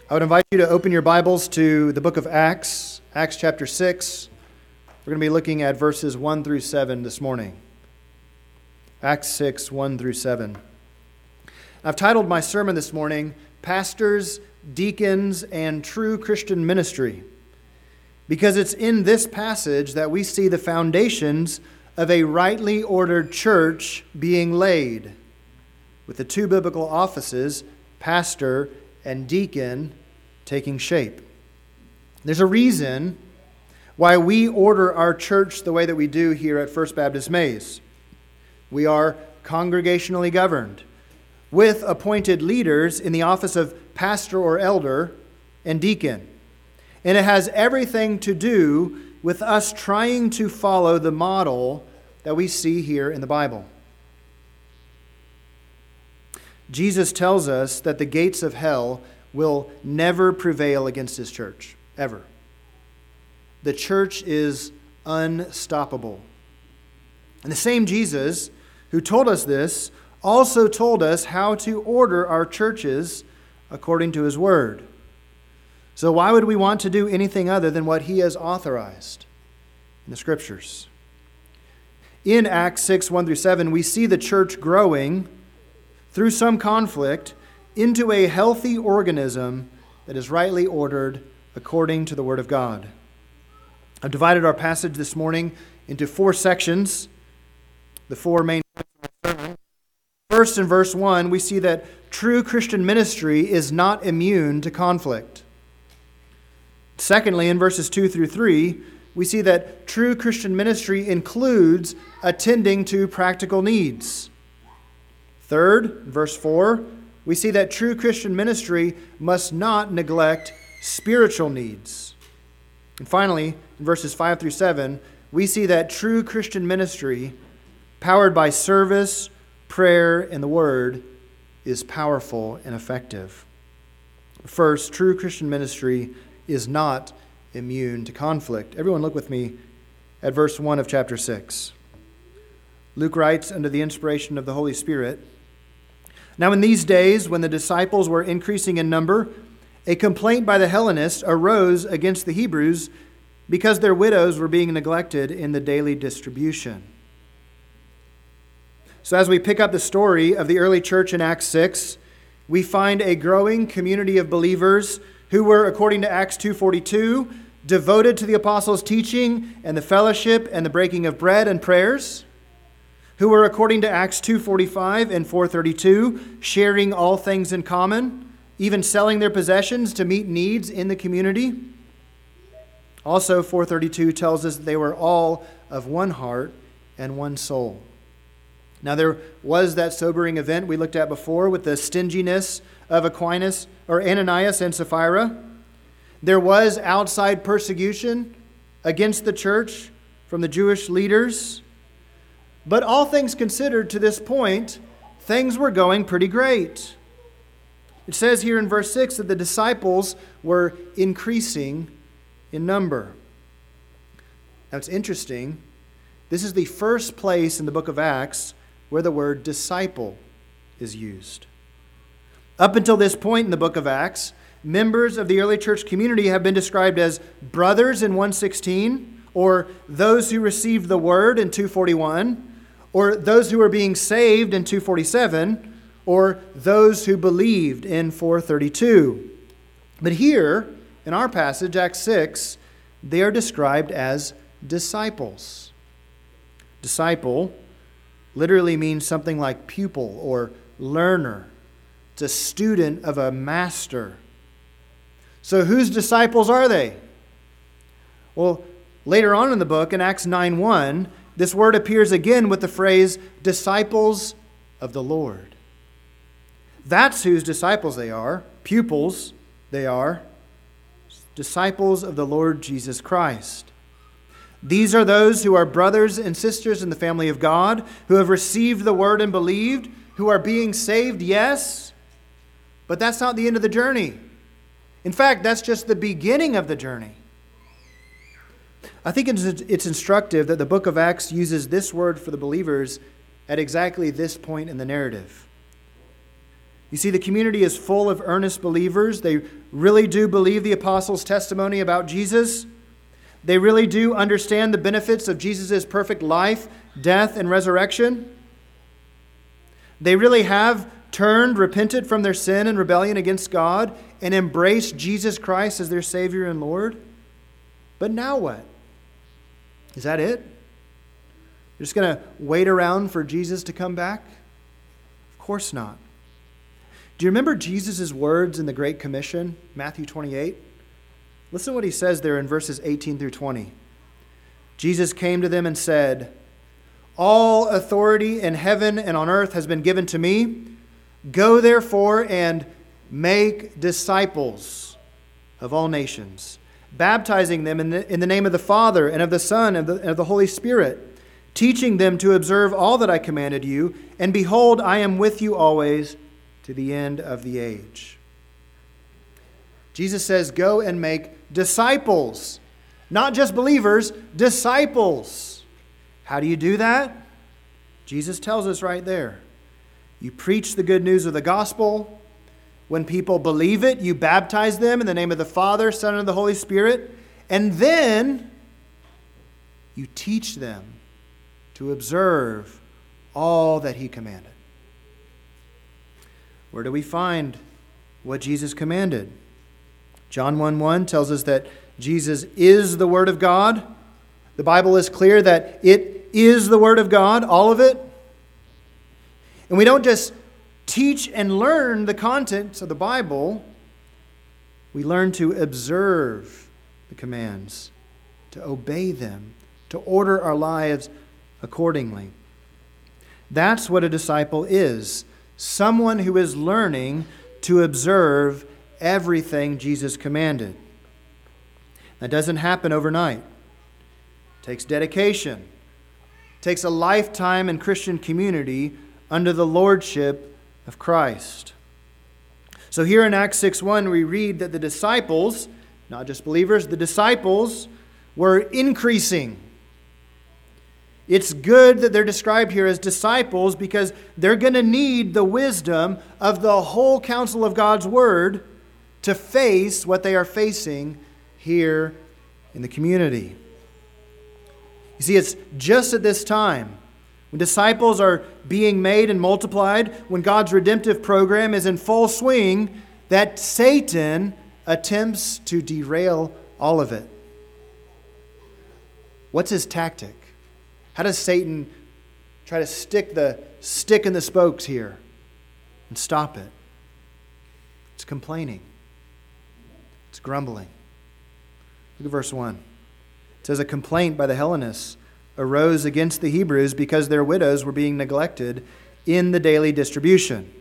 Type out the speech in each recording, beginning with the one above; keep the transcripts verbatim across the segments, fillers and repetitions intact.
I would invite you to open your Bibles to the book of Acts, Acts chapter six. We're going to be looking at verses one through seven this morning. Acts six, one through seven. I've titled my sermon this morning, Pastors, Deacons, and True Christian Ministry, because it's in this passage that we see the foundations of a rightly ordered church being laid, with the two biblical offices, pastor and deacon, taking shape. There's a reason why we order our church the way that we do here at First Baptist Mays. We are congregationally governed, with appointed leaders in the office of pastor or elder and deacon. And it has everything to do with us trying to follow the model that we see here in the Bible. Jesus tells us that the gates of hell will never prevail against his church, ever. The church is unstoppable. And the same Jesus who told us this also told us how to order our churches according to his word. So why would we want to do anything other than what he has authorized in the Scriptures? In Acts six, one through seven, we see the church growing through some conflict into a healthy organism that is rightly ordered according to the Word of God. I've divided our passage this morning into four sections, the four main points of my sermon. First, in verse one, we see that true Christian ministry is not immune to conflict. Secondly, in verses two through three, we see that true Christian ministry includes attending to practical needs. Third, verse four, we see that true Christian ministry must not neglect spiritual needs. And finally, in verses five through seven, we see that true Christian ministry, powered by service, prayer, and the Word, is powerful and effective. First, true Christian ministry is not immune to conflict. Everyone look with me at verse one of chapter six. Luke writes under the inspiration of the Holy Spirit, "Now in these days, when the disciples were increasing in number, a complaint by the Hellenists arose against the Hebrews because their widows were being neglected in the daily distribution." So as we pick up the story of the early church in Acts six, we find a growing community of believers who were, according to Acts two forty-two, devoted to the apostles' teaching and the fellowship and the breaking of bread and prayers, who were, according to Acts two forty-five and four thirty-two, sharing all things in common, even selling their possessions to meet needs in the community. Also, four thirty-two tells us that they were all of one heart and one soul. Now, there was that sobering event we looked at before with the stinginess of Aquinas or Ananias and Sapphira. There was outside persecution against the church from the Jewish leaders. But all things considered to this point, things were going pretty great. It says here in verse six that the disciples were increasing in number. Now it's interesting. This is the first place in the book of Acts where the word disciple is used. Up until this point in the book of Acts, members of the early church community have been described as brothers in one sixteen, or those who received the word in two forty-one, or those who were being saved in two forty-seven, or those who believed in four thirty-two. But here, in our passage, Acts six, they are described as disciples. Disciple literally means something like pupil or learner. It's a student of a master. So whose disciples are they? Well, later on in the book, in Acts nine one, this word appears again with the phrase, disciples of the Lord. That's whose disciples they are, pupils they are, disciples of the Lord Jesus Christ. These are those who are brothers and sisters in the family of God, who have received the word and believed, who are being saved, yes, but that's not the end of the journey. In fact, that's just the beginning of the journey. I think it's instructive that the book of Acts uses this word for the believers at exactly this point in the narrative. You see, the community is full of earnest believers. They really do believe the apostles' testimony about Jesus. They really do understand the benefits of Jesus' perfect life, death, and resurrection. They really have turned, repented from their sin and rebellion against God, and embraced Jesus Christ as their Savior and Lord. But now what? Is that it? You're just going to wait around for Jesus to come back? Of course not. Do you remember Jesus' words in the Great Commission, Matthew twenty-eight? Listen to what he says there in verses eighteen through twenty. Jesus came to them and said, "All authority in heaven and on earth has been given to me. Go therefore and make disciples of all nations, baptizing them in the, in the name of the Father and of the Son and of the, and of the Holy Spirit, teaching them to observe all that I commanded you. And behold, I am with you always to the end of the age." Jesus says, go and make disciples. Not just believers, disciples. How do you do that? Jesus tells us right there. You preach the good news of the gospel. When people believe it, you baptize them in the name of the Father, Son, and the Holy Spirit. And then you teach them to observe all that He commanded. Where do we find what Jesus commanded? John one one tells us that Jesus is the Word of God. The Bible is clear that it is the Word of God, all of it. And we don't just teach and learn the contents of the Bible. We learn to observe the commands, to obey them, to order our lives accordingly. That's what a disciple is. Someone who is learning to observe everything Jesus commanded. That doesn't happen overnight. It takes dedication. It takes a lifetime in Christian community under the lordship of Christ. So here in Acts six one, we read that the disciples, not just believers, the disciples were increasing. It's good that they're described here as disciples because they're going to need the wisdom of the whole counsel of God's Word to face what they are facing here in the community. You see, it's just at this time, when disciples are being made and multiplied, when God's redemptive program is in full swing, that Satan attempts to derail all of it. What's his tactic? How does Satan try to stick the stick in the spokes here and stop it? It's complaining. It's grumbling. Look at verse one. It says, a complaint by the Hellenists arose against the Hebrews because their widows were being neglected in the daily distribution.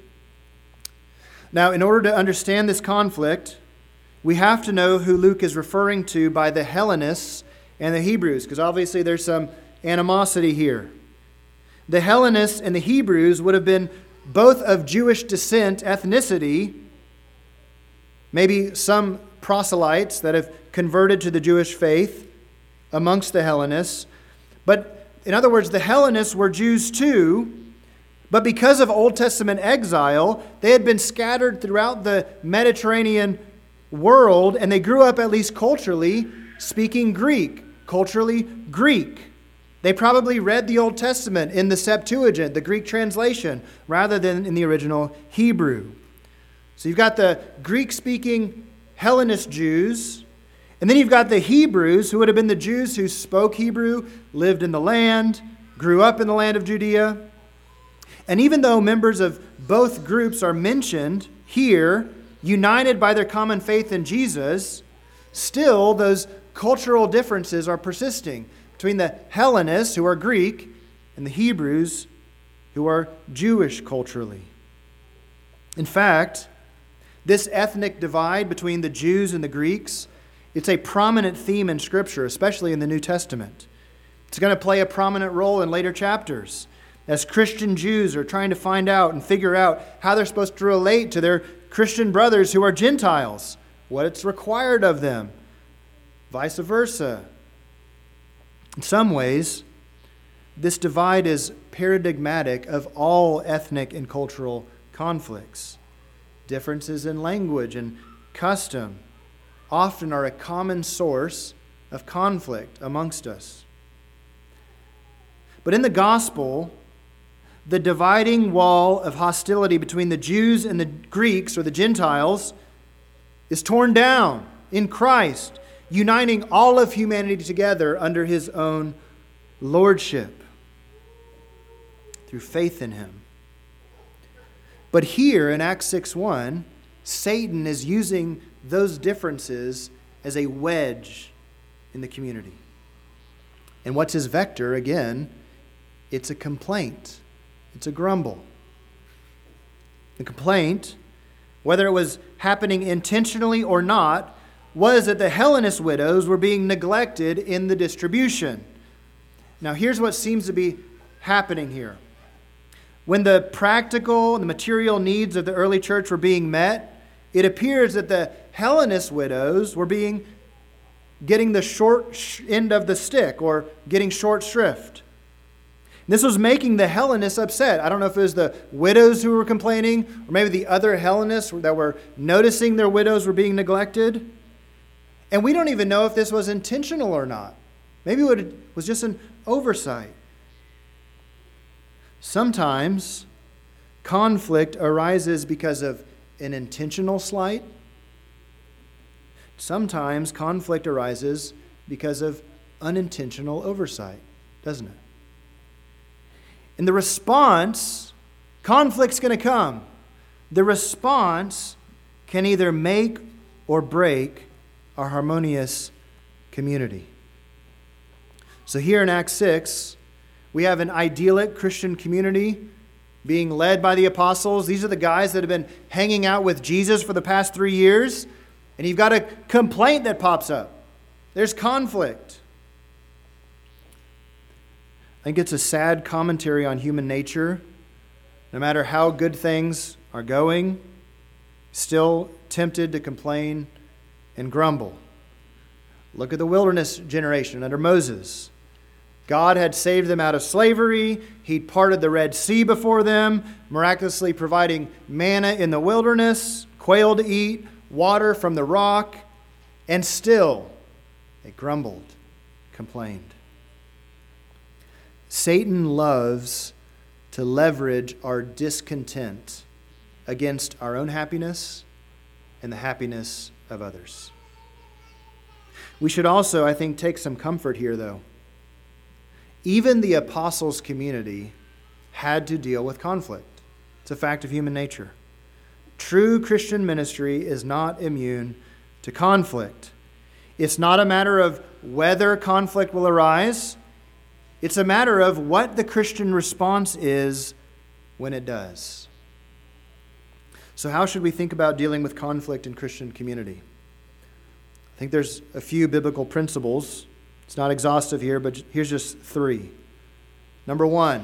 Now, in order to understand this conflict, we have to know who Luke is referring to by the Hellenists and the Hebrews, because obviously there's some animosity here. The Hellenists and the Hebrews would have been both of Jewish descent, ethnicity, maybe some proselytes that have converted to the Jewish faith amongst the Hellenists. But in other words, the Hellenists were Jews too, but because of Old Testament exile, they had been scattered throughout the Mediterranean world, and they grew up, at least culturally, speaking Greek, culturally Greek. They probably read the Old Testament in the Septuagint, the Greek translation, rather than in the original Hebrew. So you've got the Greek-speaking Hellenist Jews, and then you've got the Hebrews, who would have been the Jews who spoke Hebrew, lived in the land, grew up in the land of Judea. And even though members of both groups are mentioned here, united by their common faith in Jesus, still those cultural differences are persisting between the Hellenists, who are Greek, and the Hebrews, who are Jewish culturally. In fact, this ethnic divide between the Jews and the Greeks, it's a prominent theme in Scripture, especially in the New Testament. It's going to play a prominent role in later chapters as Christian Jews are trying to find out and figure out how they're supposed to relate to their Christian brothers who are Gentiles, what it's required of them, vice versa. In some ways, this divide is paradigmatic of all ethnic and cultural conflicts. Differences in language and custom often are a common source of conflict amongst us. But in the gospel, the dividing wall of hostility between the Jews and the Greeks, or the Gentiles, is torn down in Christ, uniting all of humanity together under his own lordship through faith in him. But here in Acts six one, Satan is using those differences as a wedge in the community. And what's his vector? Again, it's a complaint. It's a grumble. The complaint, whether it was happening intentionally or not, was that the Hellenist widows were being neglected in the distribution. Now, here's what seems to be happening here. When the practical and the material needs of the early church were being met, it appears that the Hellenist widows were being getting the short end of the stick, or getting short shrift. This was making the Hellenists upset. I don't know if it was the widows who were complaining, or maybe the other Hellenists that were noticing their widows were being neglected. And we don't even know if this was intentional or not. Maybe it was just an oversight. Sometimes conflict arises because of an intentional slight. Sometimes conflict arises because of unintentional oversight, doesn't it? And the response, conflict's going to come. The response can either make or break our harmonious community. So here in Acts six, we have an idyllic Christian community being led by the apostles. These are the guys that have been hanging out with Jesus for the past three years. And you've got a complaint that pops up. There's conflict. I think it's a sad commentary on human nature. No matter how good things are going, still tempted to complain and grumble. Look at the wilderness generation under Moses. God had saved them out of slavery. He'd parted the Red Sea before them, miraculously providing manna in the wilderness, quail to eat, water from the rock, and still they grumbled, complained. Satan loves to leverage our discontent against our own happiness and the happiness of others. We should also, I think, take some comfort here, though. Even the apostles' community had to deal with conflict. It's a fact of human nature. True Christian ministry is not immune to conflict. It's not a matter of whether conflict will arise. It's a matter of what the Christian response is when it does. So how should we think about dealing with conflict in Christian community? I think there's a few biblical principles. It's not exhaustive here, but here's just three. Number one,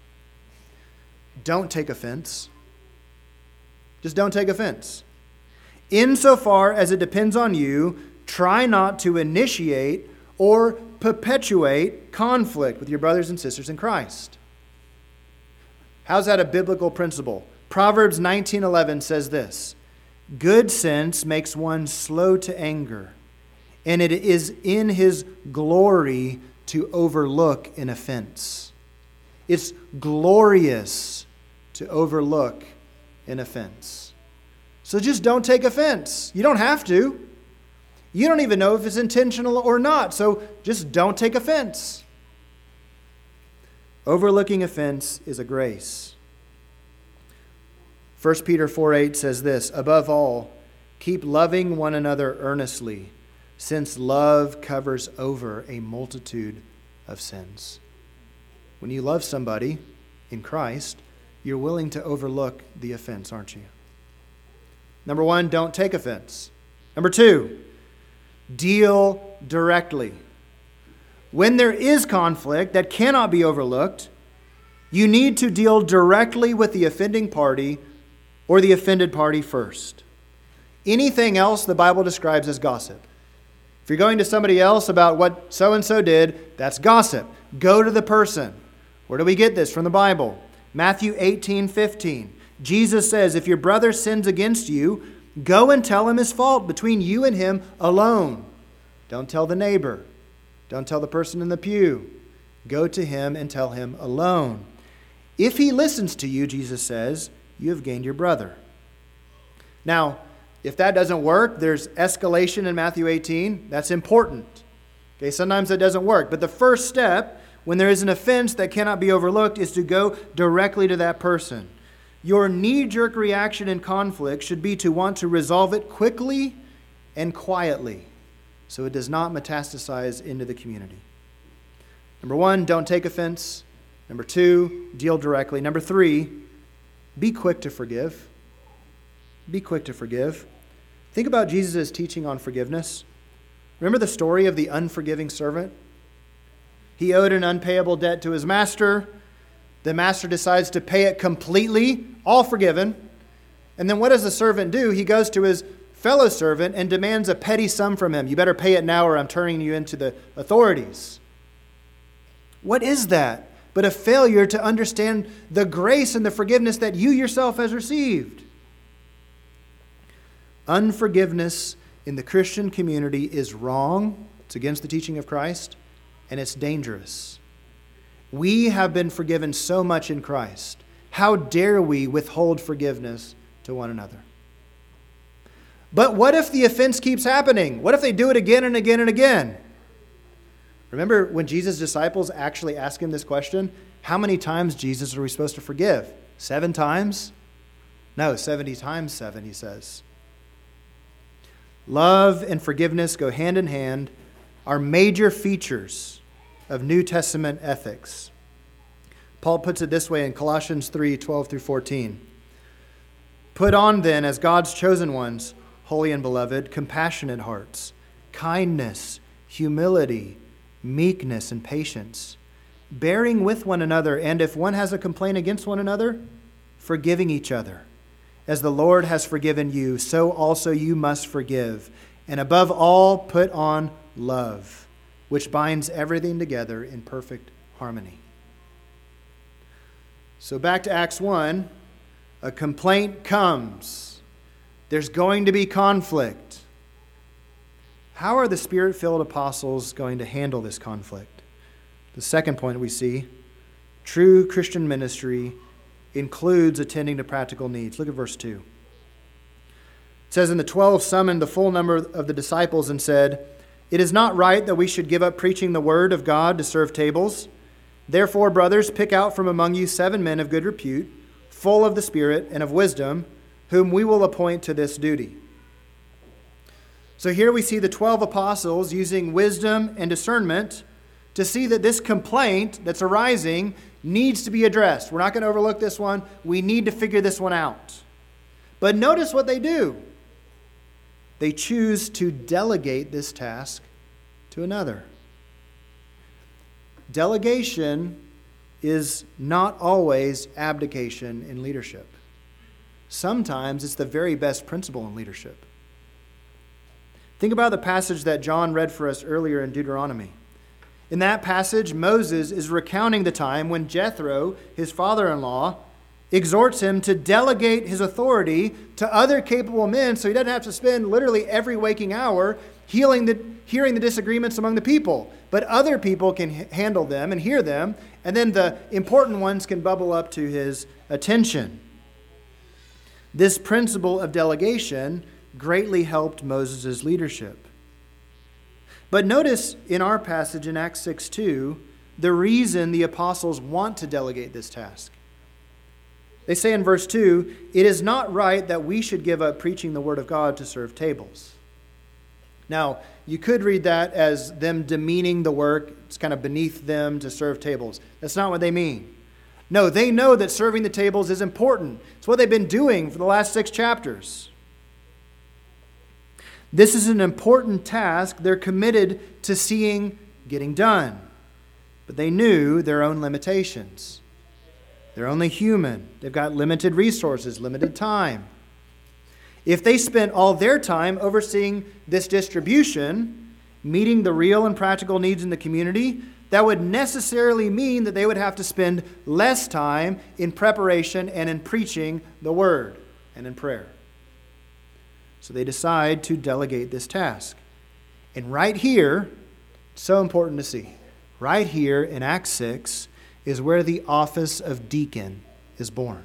don't take offense. Just don't take offense. Insofar as it depends on you, try not to initiate or perpetuate conflict with your brothers and sisters in Christ. How's that a biblical principle? Proverbs nineteen eleven says this, "Good sense makes one slow to anger, and it is in his glory to overlook an offense." It's glorious to overlook an offense. So just don't take offense. You don't have to. You don't even know if it's intentional or not, so just don't take offense. Overlooking offense is a grace. First Peter four eight says this, "Above all, keep loving one another earnestly, since love covers over a multitude of sins." When you love somebody in Christ, you're willing to overlook the offense, aren't you? Number one, don't take offense. Number two, deal directly. When there is conflict that cannot be overlooked, you need to deal directly with the offending party or the offended party first. Anything else the Bible describes as gossip. If you're going to somebody else about what so-and-so did, that's gossip. Go to the person. Where do we get this? From the Bible. Matthew eighteen fifteen. Jesus says, if your brother sins against you, go and tell him his fault between you and him alone. Don't tell the neighbor. Don't tell the person in the pew. Go to him and tell him alone. If he listens to you, Jesus says, you have gained your brother. Now, if that doesn't work, there's escalation in Matthew eighteen. That's important. Okay, sometimes that doesn't work. But the first step, when there is an offense that cannot be overlooked, is to go directly to that person. Your knee-jerk reaction in conflict should be to want to resolve it quickly and quietly so it does not metastasize into the community. Number one, don't take offense. Number two, deal directly. Number three, be quick to forgive. Be quick to forgive. Think about Jesus' teaching on forgiveness. Remember the story of the unforgiving servant? He owed an unpayable debt to his master. The master decides to pay it completely, all forgiven. And then what does the servant do? He goes to his fellow servant and demands a petty sum from him. You better pay it now or I'm turning you into the authorities. What is that but a failure to understand the grace and the forgiveness that you yourself has received? Unforgiveness in the Christian community is wrong. It's against the teaching of Christ, and it's dangerous. We have been forgiven so much in Christ. How dare we withhold forgiveness to one another? But what if the offense keeps happening? What if they do it again and again and again? Remember when Jesus' disciples actually asked him this question? How many times, Jesus, are we supposed to forgive? Seven times? No, seventy times seven, he says. Love and forgiveness go hand in hand, are major features of New Testament ethics. Paul puts it this way in Colossians three, twelve through fourteen. Put on then, as God's chosen ones, holy and beloved, compassionate hearts, kindness, humility, meekness, and patience, bearing with one another, and if one has a complaint against one another, forgiving each other. As the Lord has forgiven you, so also you must forgive. And above all, put on love, which binds everything together in perfect harmony. So back to Acts one, a complaint comes. There's going to be conflict. How are the Spirit-filled apostles going to handle this conflict? The second point we see, true Christian ministry includes attending to practical needs. Look at verse two. It says, and the twelve summoned the full number of the disciples and said, it is not right that we should give up preaching the word of God to serve tables. Therefore, brothers, pick out from among you seven men of good repute, full of the Spirit and of wisdom, whom we will appoint to this duty. So here we see the twelve apostles using wisdom and discernment to see that this complaint that's arising needs to be addressed. We're not going to overlook this one. We need to figure this one out. But notice what they do. They choose to delegate this task to another. Delegation is not always abdication in leadership. Sometimes it's the very best principle in leadership. Think about the passage that John read for us earlier in Deuteronomy. In that passage, Moses is recounting the time when Jethro, his father-in-law, exhorts him to delegate his authority to other capable men so he doesn't have to spend literally every waking hour healing the, hearing the disagreements among the people. But other people can h- handle them and hear them, and then the important ones can bubble up to his attention. This principle of delegation greatly helped Moses' leadership. But notice in our passage in Acts six two, the reason the apostles want to delegate this task. They say in verse two, it is not right that we should give up preaching the word of God to serve tables. Now, you could read that as them demeaning the work. It's kind of beneath them to serve tables. That's not what they mean. No, they know that serving the tables is important. It's what they've been doing for the last six chapters. This is an important task they're committed to seeing getting done. But they knew their own limitations. They're only human. They've got limited resources, limited time. If they spent all their time overseeing this distribution, meeting the real and practical needs in the community, that would necessarily mean that they would have to spend less time in preparation and in preaching the word and in prayer. So they decide to delegate this task. And right here, so important to see, right here in Acts six is where the office of deacon is born.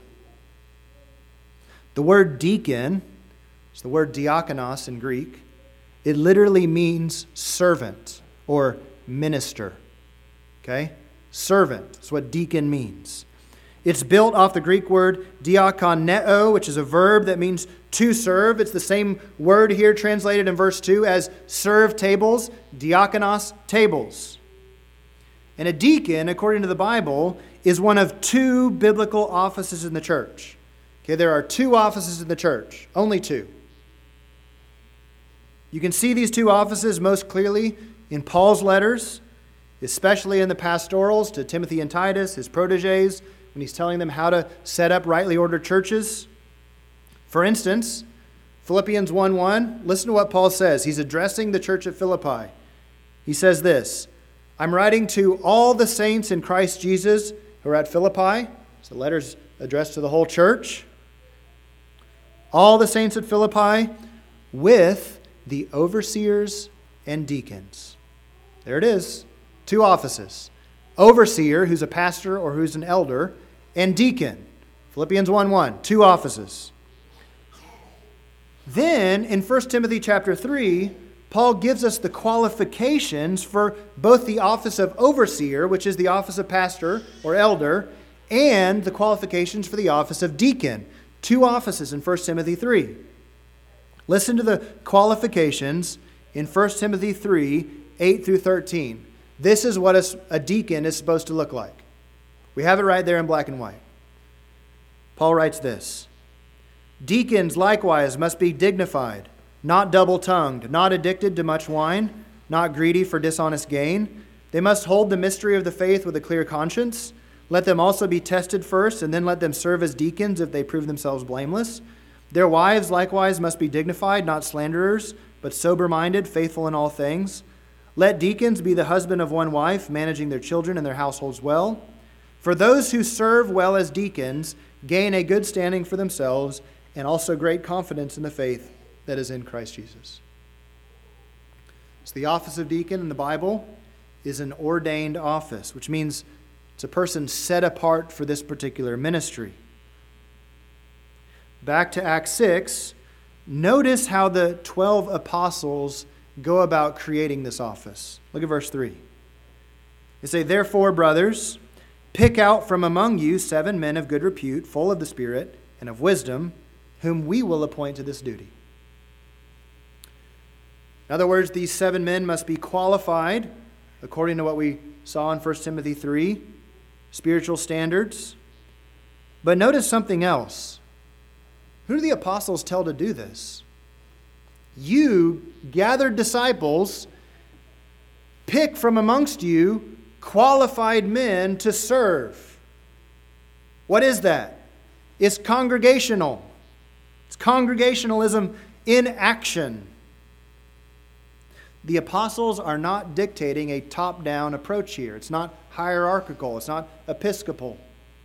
The word deacon is the word diakonos in Greek. It literally means servant or minister. Okay? Servant. That's what deacon means. It's built off the Greek word diakoneo, which is a verb that means to serve. It's the same word here translated in verse two as serve tables, diakonos tables. And a deacon, according to the Bible, is one of two biblical offices in the church. Okay, there are two offices in the church, only two. You can see these two offices most clearly in Paul's letters, especially in the pastorals to Timothy and Titus, his proteges, when he's telling them how to set up rightly ordered churches. For instance, Philippians one one, listen to what Paul says. He's addressing the church at Philippi. He says this, I'm writing to all the saints in Christ Jesus who are at Philippi. So the letter's addressed to the whole church. All the saints at Philippi with the overseers and deacons. There it is. Two offices. Overseer, who's a pastor or who's an elder, and deacon. Philippians one one. Two offices. Then in First Timothy chapter three, Paul gives us the qualifications for both the office of overseer, which is the office of pastor or elder, and the qualifications for the office of deacon. Two offices in First Timothy three. Listen to the qualifications in First Timothy three, eight through thirteen. This is what a deacon is supposed to look like. We have it right there in black and white. Paul writes this, deacons likewise must be dignified, not double-tongued, not addicted to much wine, not greedy for dishonest gain. They must hold the mystery of the faith with a clear conscience. Let them also be tested first, and then let them serve as deacons if they prove themselves blameless. Their wives likewise must be dignified, not slanderers, but sober-minded, faithful in all things. Let deacons be the husband of one wife, managing their children and their households well. For those who serve well as deacons gain a good standing for themselves and also great confidence in the faith that is in Christ Jesus. So the office of deacon in the Bible is an ordained office, which means it's a person set apart for this particular ministry. Back to Acts six, notice how the twelve apostles go about creating this office. Look at verse three. They say, therefore, brothers, pick out from among you seven men of good repute, full of the Spirit and of wisdom, whom we will appoint to this duty. In other words, these seven men must be qualified, according to what we saw in First Timothy three, spiritual standards. But notice something else. Who do the apostles tell to do this? You, gathered disciples, pick from amongst you qualified men to serve. What is that? It's congregational. It's congregationalism in action. The apostles are not dictating a top-down approach here. It's not hierarchical. It's not episcopal.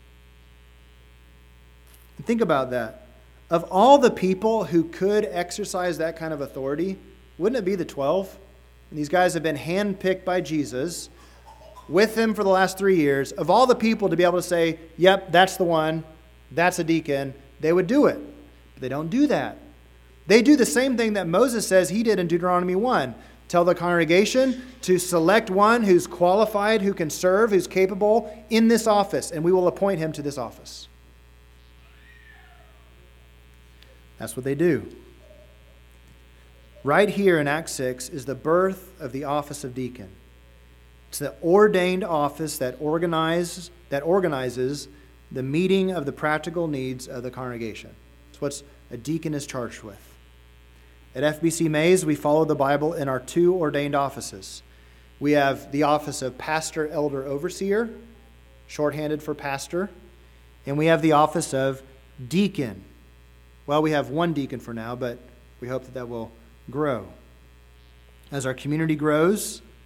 Think about that. Of all the people who could exercise that kind of authority, wouldn't it be the twelve? And these guys have been handpicked by Jesus with him for the last three years. Of all the people to be able to say, yep, that's the one, that's a deacon, they would do it. But they don't do that. They do the same thing that Moses says he did in Deuteronomy one. Tell the congregation to select one who's qualified, who can serve, who's capable in this office, and we will appoint him to this office. That's what they do. Right here in Acts six is the birth of the office of deacon. It's the ordained office that organizes, that organizes the meeting of the practical needs of the congregation. It's what a deacon is charged with. At F B C Mays, we follow the Bible in our two ordained offices. We have the office of pastor, elder, overseer, shorthanded for pastor, and we have the office of deacon. Well, we have one deacon for now, but we hope that that will grow. As our community grows,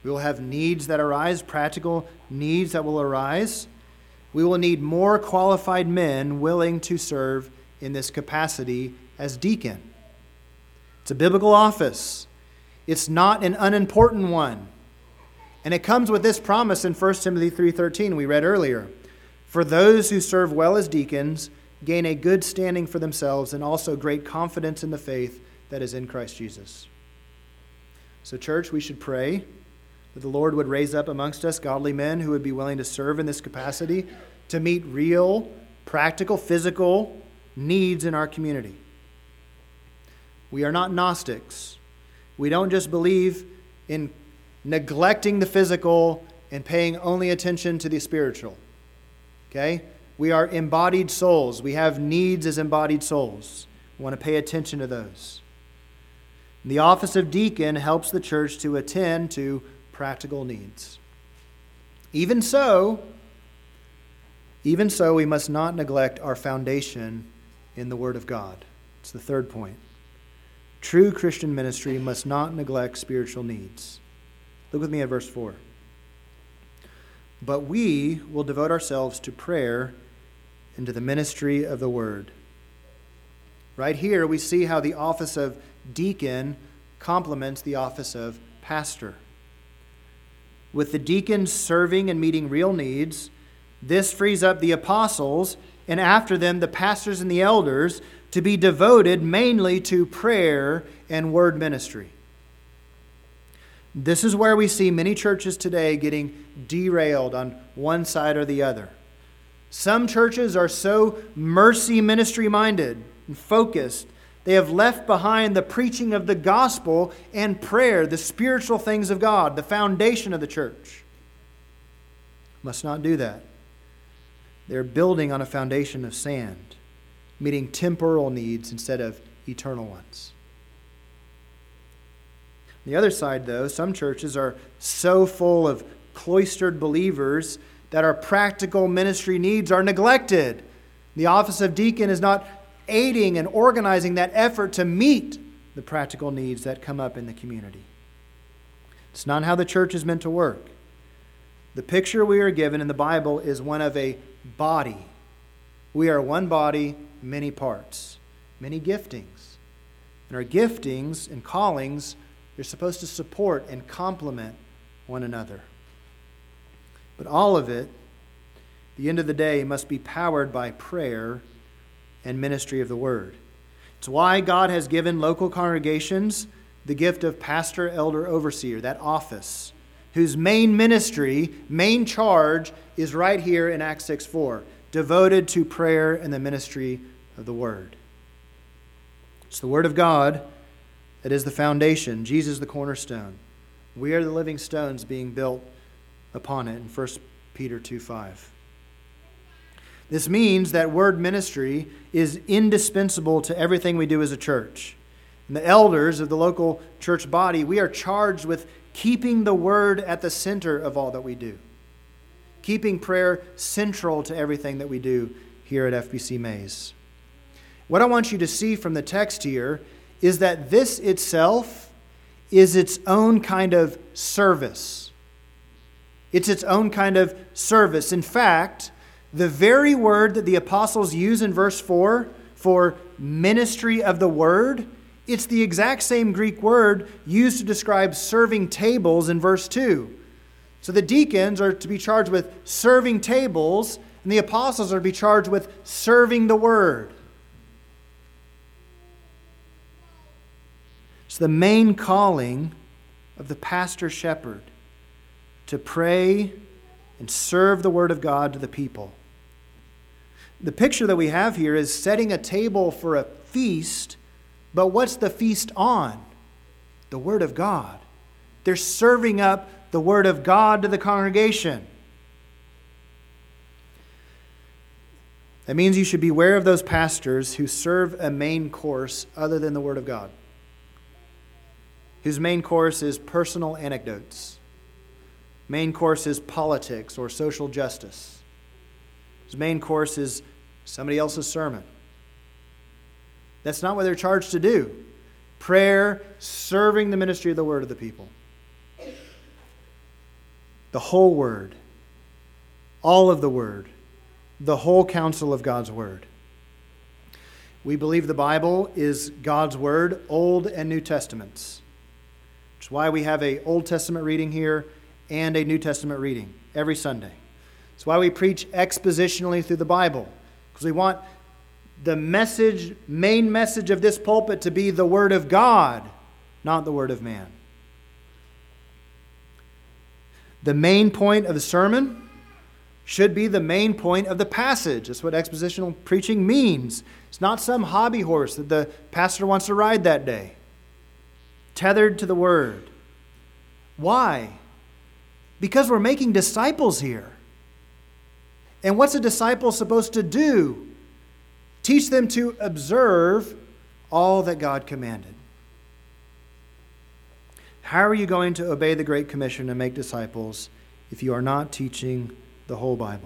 We will have needs that arise, practical needs that will arise. We will need more qualified men willing to serve in this capacity as deacon. It's a biblical office. It's not an unimportant one. And it comes with this promise in First Timothy three thirteen we read earlier. For those who serve well as deacons gain a good standing for themselves and also great confidence in the faith that is in Christ Jesus. So church, we should pray that the Lord would raise up amongst us godly men who would be willing to serve in this capacity to meet real, practical, physical needs in our community. We are not Gnostics. We don't just believe in neglecting the physical and paying only attention to the spiritual. Okay? We are embodied souls. We have needs as embodied souls. We want to pay attention to those. The office of deacon helps the church to attend to practical needs. Even so, even so, we must not neglect our foundation in the Word of God. It's the third point. True Christian ministry must not neglect spiritual needs. Look with me at verse four. But we will devote ourselves to prayer and to the ministry of the Word. Right here, we see how the office of deacon complements the office of pastor. With the deacons serving and meeting real needs, this frees up the apostles, and after them the pastors and the elders, to be devoted mainly to prayer and word ministry. This is where we see many churches today getting derailed on one side or the other. Some churches are so mercy ministry minded and focused, they have left behind the preaching of the gospel and prayer, the spiritual things of God, the foundation of the church. Must not do that. They're building on a foundation of sand, meeting temporal needs instead of eternal ones. On the other side, though, some churches are so full of cloistered believers that our practical ministry needs are neglected. The office of deacon is not aiding and organizing that effort to meet the practical needs that come up in the community. It's not how the church is meant to work. The picture we are given in the Bible is one of a body. We are one body, many parts, many giftings. And our giftings and callings, they're supposed to support and complement one another. But all of it, at the end of the day, must be powered by prayer and ministry of the Word. It's why God has given local congregations the gift of pastor, elder, overseer, that office, whose main ministry, main charge, is right here in Acts six four, devoted to prayer and the ministry of the Word. It's the Word of God that is the foundation. Jesus the cornerstone. We are the living stones being built upon it in First Peter two five. This means that word ministry is indispensable to everything we do as a church. And the elders of the local church body, we are charged with keeping the word at the center of all that we do. Keeping prayer central to everything that we do here at F B C Mays. What I want you to see from the text here is that this itself is its own kind of service. It's its own kind of service. In fact, the very word that the apostles use in verse four for ministry of the word, it's the exact same Greek word used to describe serving tables in verse two. So the deacons are to be charged with serving tables, and the apostles are to be charged with serving the word. It's the main calling of the pastor shepherd to pray and serve the word of God to the people. The picture that we have here is setting a table for a feast, but what's the feast on? The Word of God. They're serving up the Word of God to the congregation. That means you should beware of those pastors who serve a main course other than the Word of God, whose main course is personal anecdotes. Main course is politics or social justice. His main course is somebody else's sermon. That's not what they're charged to do. Prayer, serving the ministry of the word of the people. the whole Word, all of the Word, the whole counsel of God's Word. We believe the Bible is God's Word, Old and New Testaments. Which is why we have an Old Testament reading here and a New Testament reading every Sunday. It's why we preach expositionally through the Bible, because we want the message, main message of this pulpit to be the Word of God, not the Word of man. The main point of the sermon should be the main point of the passage. That's what expositional preaching means. It's not some hobby horse that the pastor wants to ride that day. Tethered to the Word. Why? Because we're making disciples here. And what's a disciple supposed to do? Teach them to observe all that God commanded. How are you going to obey the Great Commission and make disciples if you are not teaching the whole Bible?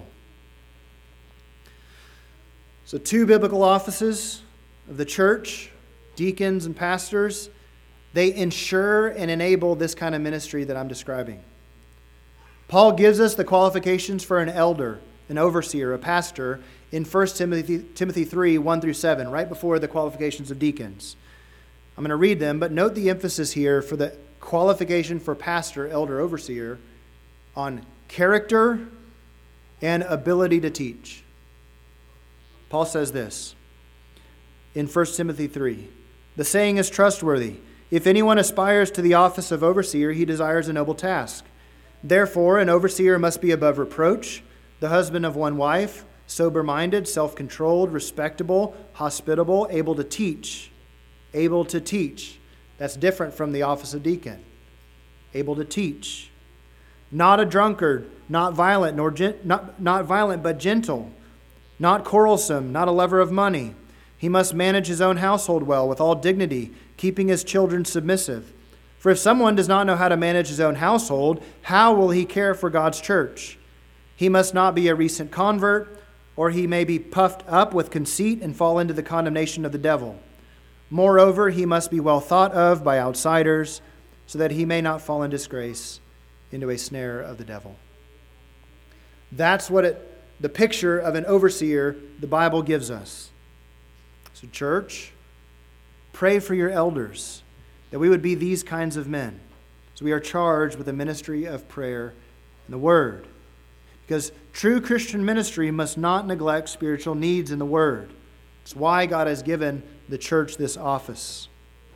So two biblical offices of the church, deacons and pastors, they ensure and enable this kind of ministry that I'm describing. Paul gives us the qualifications for an elder, an overseer, a pastor, in First Timothy, Timothy three, one through seven, right before the qualifications of deacons. I'm going to read them, but note the emphasis here for the qualification for pastor, elder, overseer, on character and ability to teach. Paul says this in First Timothy three, "The saying is trustworthy. If anyone aspires to the office of overseer, he desires a noble task. Therefore, an overseer must be above reproach, the husband of one wife, sober-minded, self-controlled, respectable, hospitable, able to teach." Able to teach. That's different from the office of deacon. Able to teach. Not a drunkard, not violent, nor gen- not, not violent, but gentle. Not quarrelsome, not a lover of money. He must manage his own household well, with all dignity, keeping his children submissive. For if someone does not know how to manage his own household, how will he care for God's church? He must not be a recent convert, or he may be puffed up with conceit and fall into the condemnation of the devil. Moreover, he must be well thought of by outsiders, so that he may not fall in disgrace into a snare of the devil. That's what it, the picture of an overseer the Bible gives us. So church, pray for your elders, that we would be these kinds of men. So we are charged with the ministry of prayer and the Word. Because true Christian ministry must not neglect spiritual needs in the Word. It's why God has given the church this office.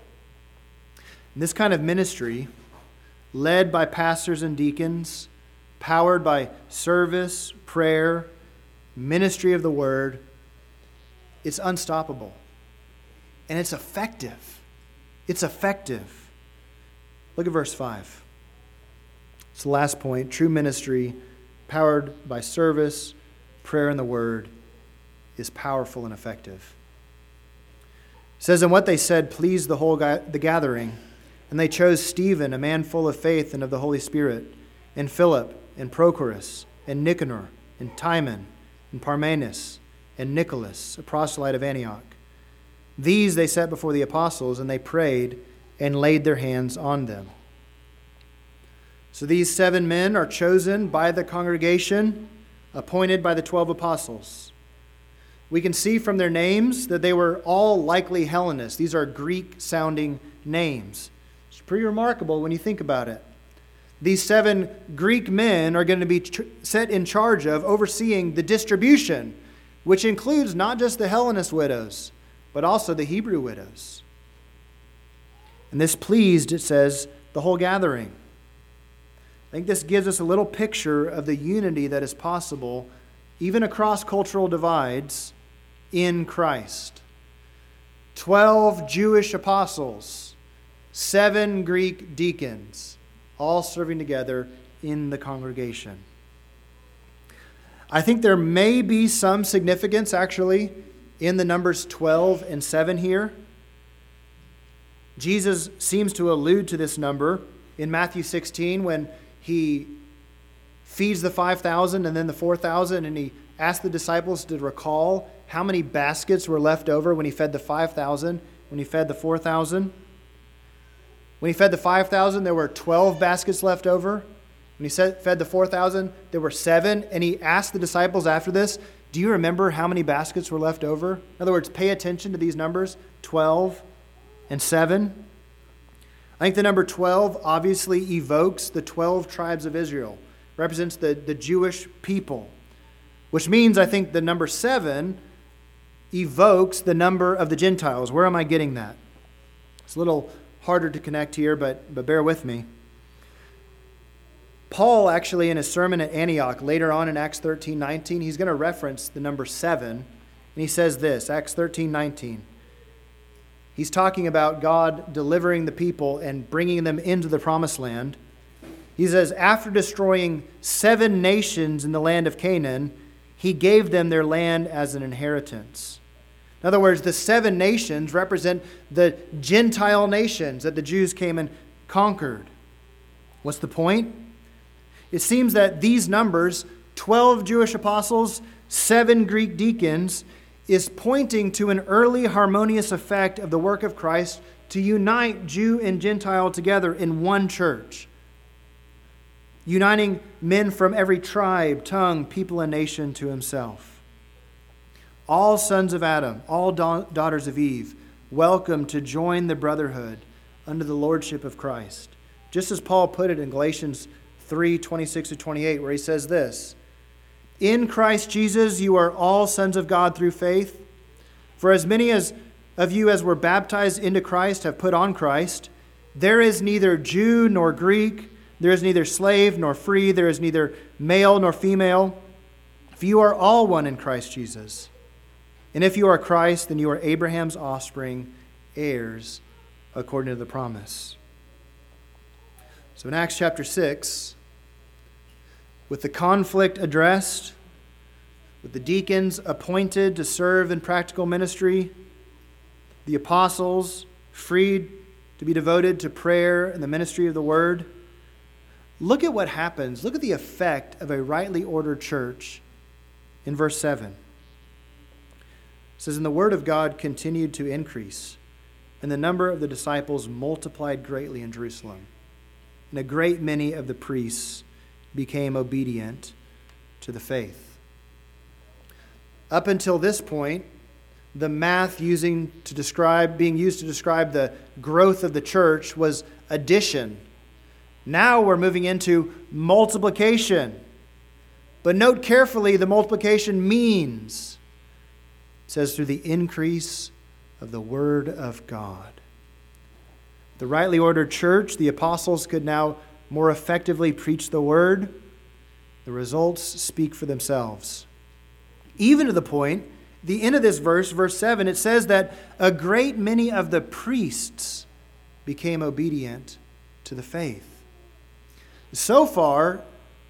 And this kind of ministry, led by pastors and deacons, powered by service, prayer, ministry of the Word, it's unstoppable. And it's effective. It's effective. Look at verse five. It's the last point. True ministry, powered by service, prayer, and the Word, is powerful and effective. It says, "And what they said pleased the whole ga- the gathering, and they chose Stephen, a man full of faith and of the Holy Spirit, and Philip, and Prochorus, and Nicanor, and Timon, and Parmenas, and Nicholas, a proselyte of Antioch. These they set before the apostles, and they prayed and laid their hands on them." So these seven men are chosen by the congregation, appointed by the twelve apostles. We can see from their names that they were all likely Hellenists. These are Greek-sounding names. It's pretty remarkable when you think about it. These seven Greek men are going to be tr- set in charge of overseeing the distribution, which includes not just the Hellenist widows, but also the Hebrew widows. And this pleased, it says, the whole gathering. I think this gives us a little picture of the unity that is possible, even across cultural divides, in Christ. Twelve Jewish apostles, seven Greek deacons, all serving together in the congregation. I think there may be some significance, actually, in the numbers twelve and seven here. Jesus seems to allude to this number in Matthew sixteen when he feeds the five thousand and then the four thousand, and he asked the disciples to recall how many baskets were left over when he fed the five thousand, when he fed the four thousand. When he fed the five thousand, there were twelve baskets left over. When he said, fed the four thousand, there were seven, and he asked the disciples after this, do you remember how many baskets were left over? In other words, pay attention to these numbers, twelve and seven. I think the number twelve obviously evokes the twelve tribes of Israel, represents the, the Jewish people, which means I think the number seven evokes the number of the Gentiles. Where am I getting that? It's a little harder to connect here, but, but bear with me. Paul, actually, in his sermon at Antioch, later on in Acts thirteen nineteen, he's going to reference the number seven, and he says this, Acts thirteen nineteen. He's talking about God delivering the people and bringing them into the promised land. He says, after destroying seven nations in the land of Canaan, he gave them their land as an inheritance. In other words, the seven nations represent the Gentile nations that the Jews came and conquered. What's the point? It seems that these numbers, twelve Jewish apostles, seven Greek deacons, is pointing to an early harmonious effect of the work of Christ to unite Jew and Gentile together in one church, uniting men from every tribe, tongue, people, and nation to himself. All sons of Adam, all da- daughters of Eve, welcome to join the brotherhood under the lordship of Christ. Just as Paul put it in Galatians three, twenty-six to twenty-eight, where he says this, in Christ Jesus you are all sons of God through faith. For as many as of you as were baptized into Christ have put on Christ. There is neither Jew nor Greek, there is neither slave nor free, there is neither male nor female. For you are all one in Christ Jesus. And if you are Christ, then you are Abraham's offspring, heirs according to the promise. So in Acts chapter six, with the conflict addressed, with the deacons appointed to serve in practical ministry, the apostles freed to be devoted to prayer and the ministry of the word, look at what happens. Look at the effect of a rightly ordered church in verse seven. It says, and the word of God continued to increase, and the number of the disciples multiplied greatly in Jerusalem. And a great many of the priests became obedient to the faith. Up until this point, the math using to describe, being used to describe the growth of the church was addition. Now we're moving into multiplication. But note carefully the multiplication means. It says through the increase of the word of God. The rightly ordered church, the apostles could now more effectively preach the word. The results speak for themselves. Even to the point, the end of this verse, verse seven, it says that a great many of the priests became obedient to the faith. So far,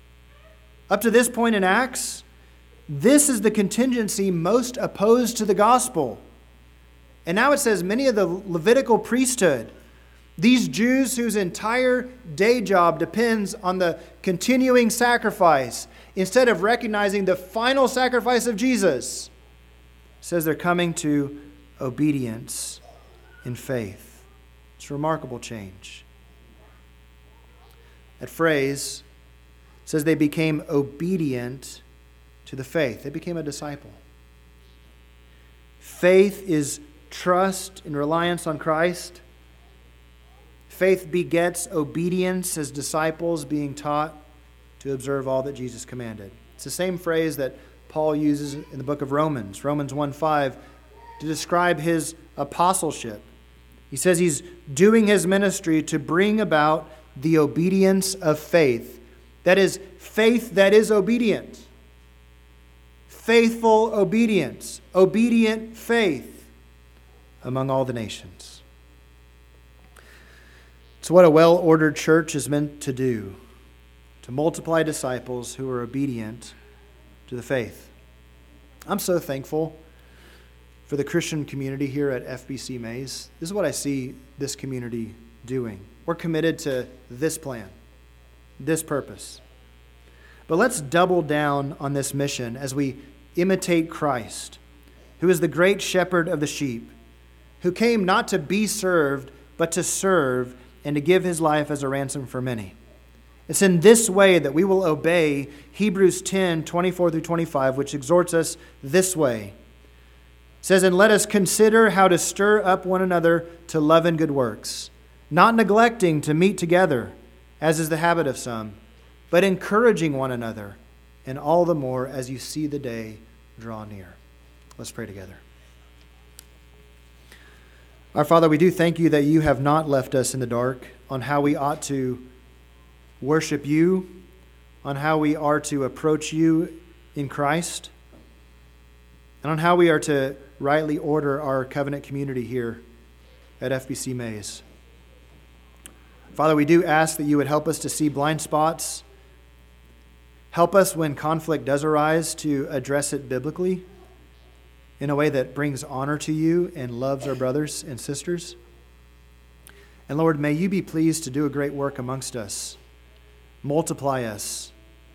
up to this point in Acts, this is the contingency most opposed to the gospel. And now it says many of the Levitical priesthood, these Jews whose entire day job depends on the continuing sacrifice, instead of recognizing the final sacrifice of Jesus, says they're coming to obedience in faith. It's a remarkable change. That phrase says they became obedient to the faith. They became a disciple. Faith is trust and reliance on Christ. Faith begets obedience as disciples being taught to observe all that Jesus commanded. It's the same phrase that Paul uses in the book of Romans, Romans one five, to describe his apostleship. He says he's doing his ministry to bring about the obedience of faith. That is, faith that is obedient. Faithful obedience. Obedient faith among all the nations. It's what a well-ordered church is meant to do, to multiply disciples who are obedient to the faith. I'm so thankful for the Christian community here at F B C Mays. This is what I see this community doing. We're committed to this plan, this purpose. But let's double down on this mission as we imitate Christ, who is the great shepherd of the sheep, who came not to be served, but to serve and to give his life as a ransom for many. It's in this way that we will obey Hebrews ten, twenty-four through twenty-five, which exhorts us this way. It says, and let us consider how to stir up one another to love and good works, not neglecting to meet together, as is the habit of some, but encouraging one another, and all the more as you see the day draw near. Let's pray together. Our Father, we do thank you that you have not left us in the dark on how we ought to worship you, on how we are to approach you in Christ, and on how we are to rightly order our covenant community here at F B C Mays. Father, we do ask that you would help us to see blind spots. Help us when conflict does arise to address it biblically in a way that brings honor to you and loves our brothers and sisters. And Lord, may you be pleased to do a great work amongst us. Multiply us.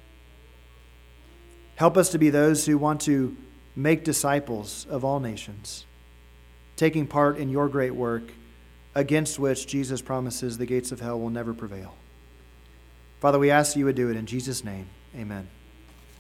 Help us to be those who want to make disciples of all nations, taking part in your great work, against which Jesus promises the gates of hell will never prevail. Father, we ask you would do it in Jesus' name. Amen.